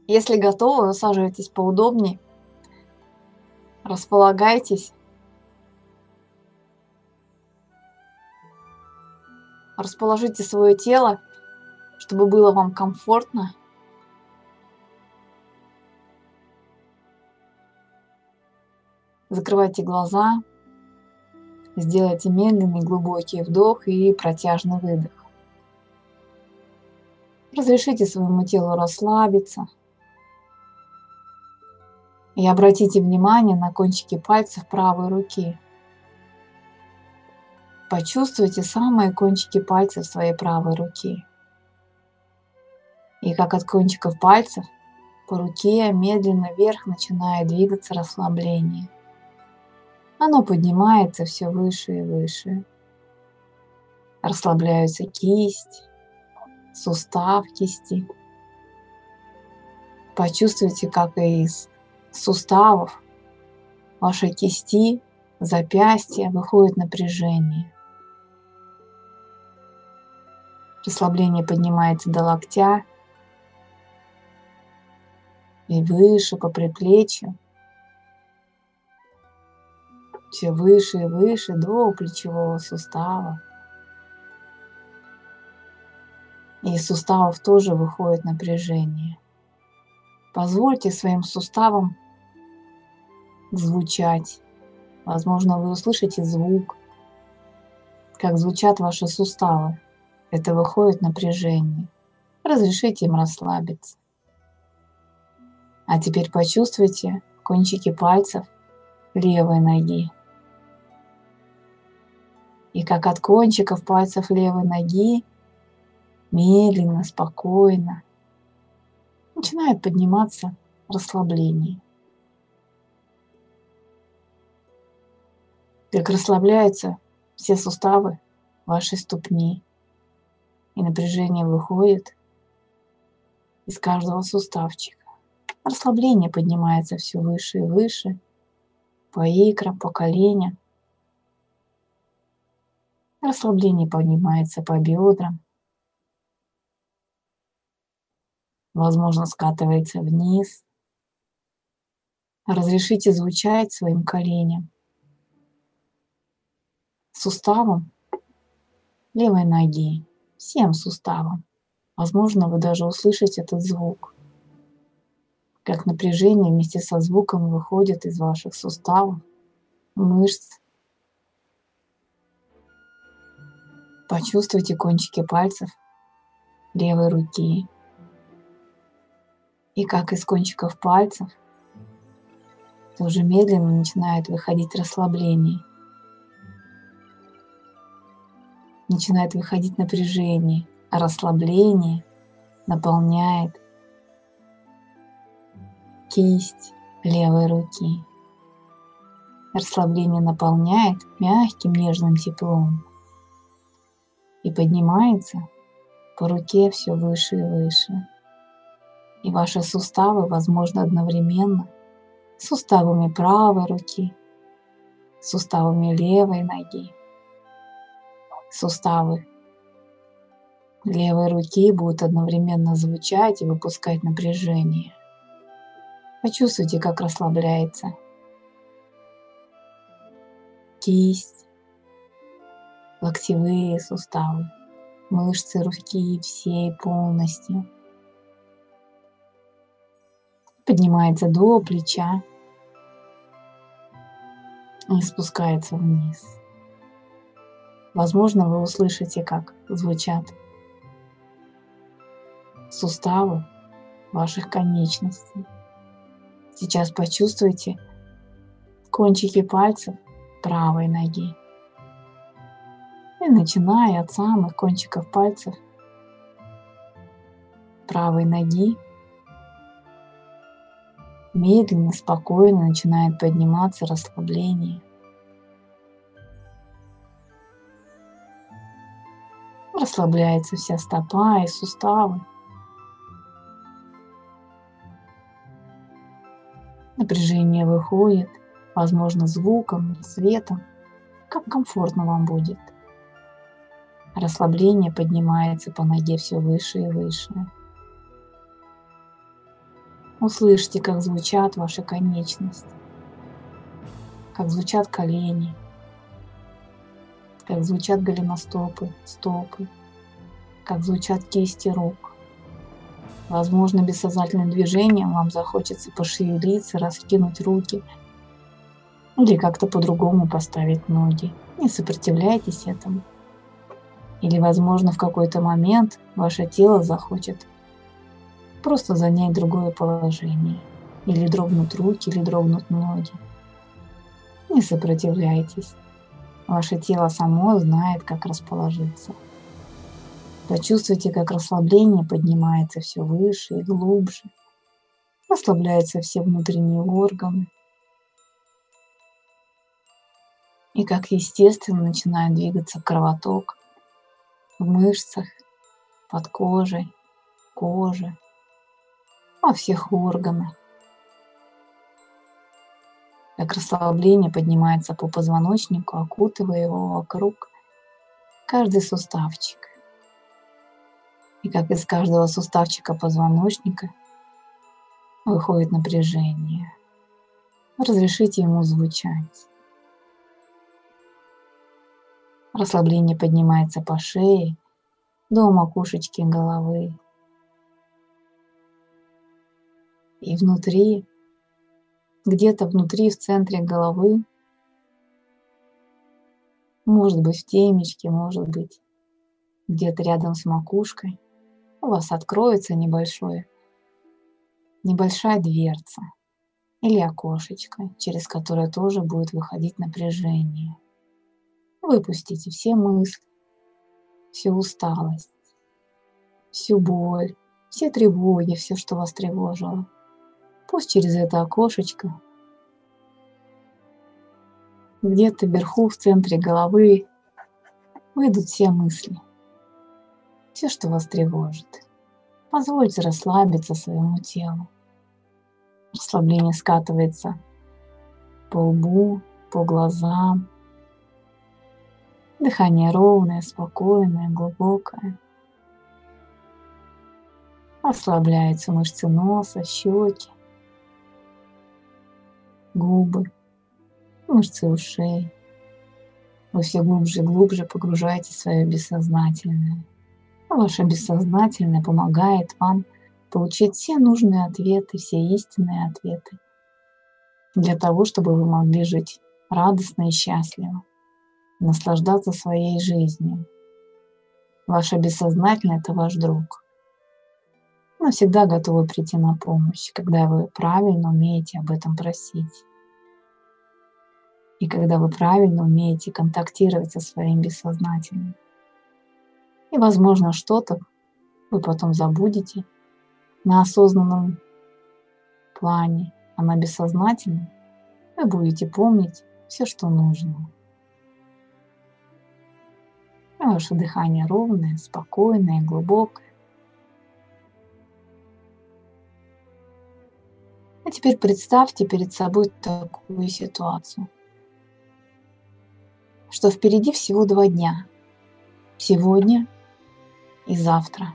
Если готовы, усаживайтесь поудобнее, располагайтесь, расположите свое тело, чтобы было вам комфортно. Закрывайте глаза, сделайте медленный глубокий вдох и протяжный выдох. Разрешите своему телу расслабиться и обратите внимание на кончики пальцев правой руки. Почувствуйте самые кончики пальцев своей правой руки. И как от кончиков пальцев по руке медленно вверх начинает двигаться расслабление. Оно поднимается все выше и выше. Расслабляются кисть, сустав кисти. Почувствуйте, как из суставов вашей кисти, запястья выходит напряжение. Расслабление поднимается до локтя и выше по предплечью. Все выше и выше до плечевого сустава. И из суставов тоже выходит напряжение. Позвольте своим суставам звучать. Возможно, вы услышите звук, как звучат ваши суставы. Это выходит напряжение. Разрешите им расслабиться. А теперь почувствуйте кончики пальцев левой ноги. И как от кончиков пальцев левой ноги медленно, спокойно начинает подниматься расслабление. Как расслабляются все суставы вашей ступни. И напряжение выходит из каждого суставчика. Расслабление поднимается все выше и выше, по икрам, по коленям. Расслабление поднимается по бедрам. Возможно, скатывается вниз. Разрешите звучать своим коленям, суставам левой ноги, всем суставам. Возможно, вы даже услышите этот звук, как напряжение вместе со звуком выходит из ваших суставов, мышц. Почувствуйте кончики пальцев левой руки. И как из кончиков пальцев тоже медленно начинает выходить расслабление. Начинает выходить напряжение, а расслабление наполняет кисть левой руки. Расслабление наполняет мягким нежным теплом и поднимается по руке все выше и выше. И ваши суставы, возможно, одновременно с суставами правой руки, суставами левой ноги. Суставы левой руки будут одновременно звучать и выпускать напряжение. Почувствуйте, как расслабляется кисть, локтевые суставы, мышцы руки всей полностью. Поднимается до плеча и спускается вниз. Возможно, вы услышите, как звучат суставы ваших конечностей. Сейчас почувствуйте кончики пальцев правой ноги. И начиная от самых кончиков пальцев правой ноги, медленно, спокойно начинает подниматься расслабление. Расслабляется вся стопа и суставы. Напряжение выходит, возможно, звуком, светом, как комфортно вам будет. Расслабление поднимается по ноге все выше и выше. Услышьте, как звучат ваши конечности, как звучат колени, как звучат голеностопы, стопы, как звучат кисти рук. Возможно, бессознательным движением вам захочется пошевелиться, раскинуть руки или как-то по-другому поставить ноги. Не сопротивляйтесь этому. Или, возможно, в какой-то момент ваше тело захочет просто занять другое положение. Или дрогнут руки, или дрогнут ноги. Не сопротивляйтесь. Ваше тело само знает, как расположиться. Почувствуйте, как расслабление поднимается все выше и глубже. Расслабляются все внутренние органы. И как естественно начинает двигаться кровоток в мышцах, под кожей, коже, во всех органах. Как расслабление поднимается по позвоночнику, окутывая его вокруг каждый суставчик. И как из каждого суставчика позвоночника выходит напряжение. Разрешите ему звучать. Расслабление поднимается по шее до макушечки головы. И внутри, где-то внутри, в центре головы, может быть в темечке, может быть где-то рядом с макушкой, у вас откроется небольшая дверца или окошечко, через которое тоже будет выходить напряжение. Выпустите все мысли, всю усталость, всю боль, все тревоги, все, что вас тревожило. Пусть через это окошечко где-то вверху, в центре головы, выйдут все мысли, все, что вас тревожит. Позвольте расслабиться своему телу. Расслабление скатывается по лбу, по глазам. Дыхание ровное, спокойное, глубокое. Расслабляются мышцы носа, щеки, губы, мышцы ушей. Вы все глубже и глубже погружаете в свое бессознательное. А ваше бессознательное помогает вам получить все нужные ответы, все истинные ответы для того, чтобы вы могли жить радостно и счастливо, наслаждаться своей жизнью. Ваше бессознательное – это ваш друг. Оно всегда готово прийти на помощь, когда вы правильно умеете об этом просить. И когда вы правильно умеете контактировать со своим бессознательным. И, возможно, что-то вы потом забудете на осознанном плане, а на бессознательном вы будете помнить все, что нужно. И ваше дыхание ровное, спокойное, глубокое. А теперь представьте перед собой такую ситуацию, что впереди всего 2 дня. Сегодня и завтра.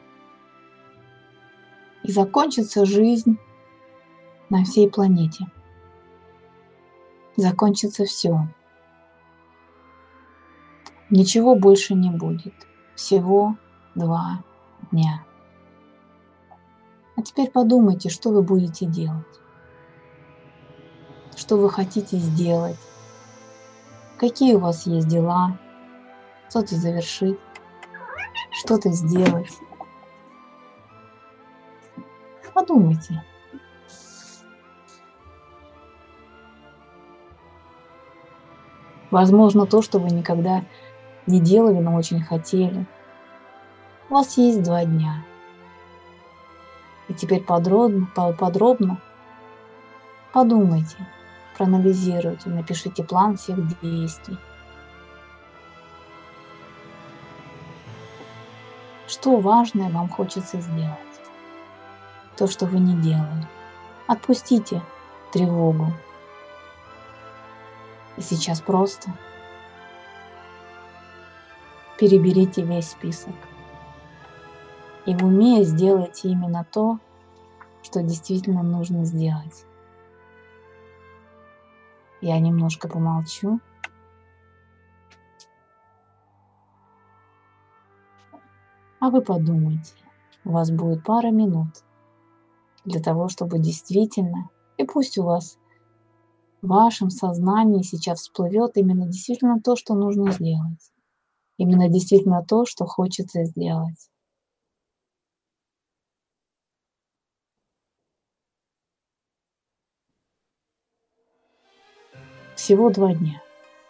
И закончится жизнь на всей планете. Закончится все. Ничего больше не будет. Всего 2 дня. А теперь подумайте, что вы будете делать. Что вы хотите сделать. Какие у вас есть дела. Что-то завершить. Что-то сделать. Подумайте. Возможно, то, что вы никогда не делали, но очень хотели. У вас есть 2 дня. И теперь подробно подумайте, проанализируйте, напишите план всех действий. Что важное вам хочется сделать? То, что вы не делали. Отпустите тревогу. И сейчас просто переберите весь список. И в уме сделайте именно то, что действительно нужно сделать. Я немножко помолчу. А вы подумайте, у вас будет пара минут для того, чтобы действительно, и пусть у вас в вашем сознании сейчас всплывет именно действительно то, что нужно сделать. Именно действительно то, что хочется сделать. Всего 2 дня.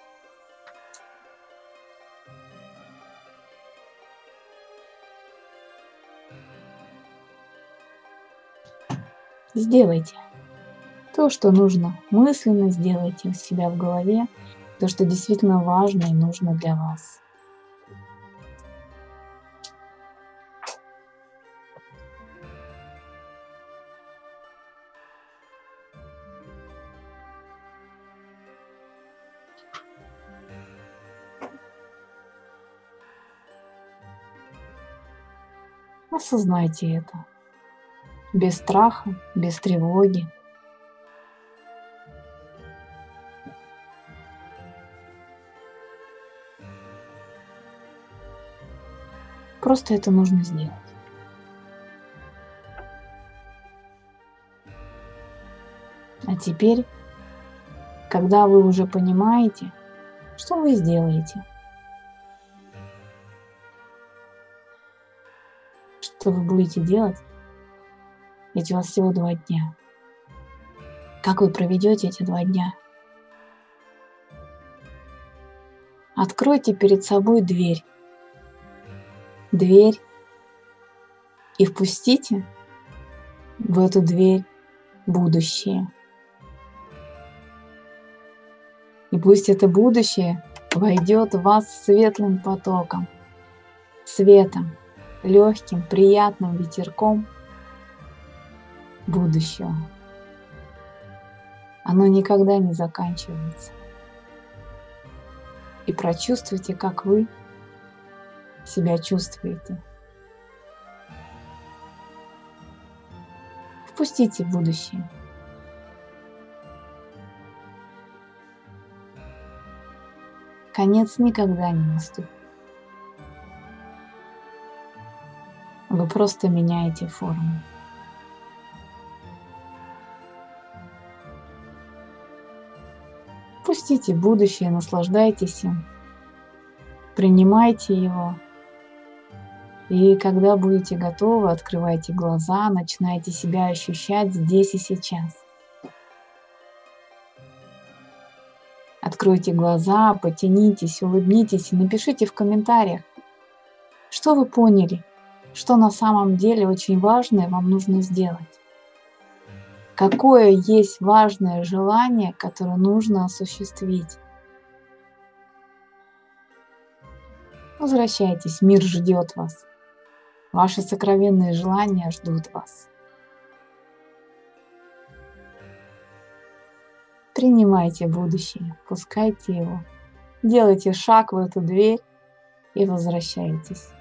Сделайте то, что нужно. Мысленно сделайте у себя в голове то, что действительно важно и нужно для вас. Осознайте это. Без страха, без тревоги. Просто это нужно сделать. А теперь, когда вы уже понимаете, что вы сделаете, что вы будете делать, ведь у вас всего 2 дня. Как вы проведете эти 2 дня? Откройте перед собой дверь. Дверь. И впустите в эту дверь будущее. И пусть это будущее войдет в вас светлым потоком, светом, легким, приятным ветерком будущего. Оно никогда не заканчивается. И прочувствуйте, как вы себя чувствуете. Впустите будущее. Конец никогда не наступит. Вы просто меняете форму. Пустите будущее, наслаждайтесь им, принимайте его. И когда будете готовы, открывайте глаза, начинайте себя ощущать здесь и сейчас. Откройте глаза, потянитесь, улыбнитесь и напишите в комментариях, что вы поняли, что на самом деле очень важное вам нужно сделать. Какое есть важное желание, которое нужно осуществить. Возвращайтесь, мир ждет вас. Ваши сокровенные желания ждут вас. Принимайте будущее, пускайте его. Делайте шаг в эту дверь и возвращайтесь.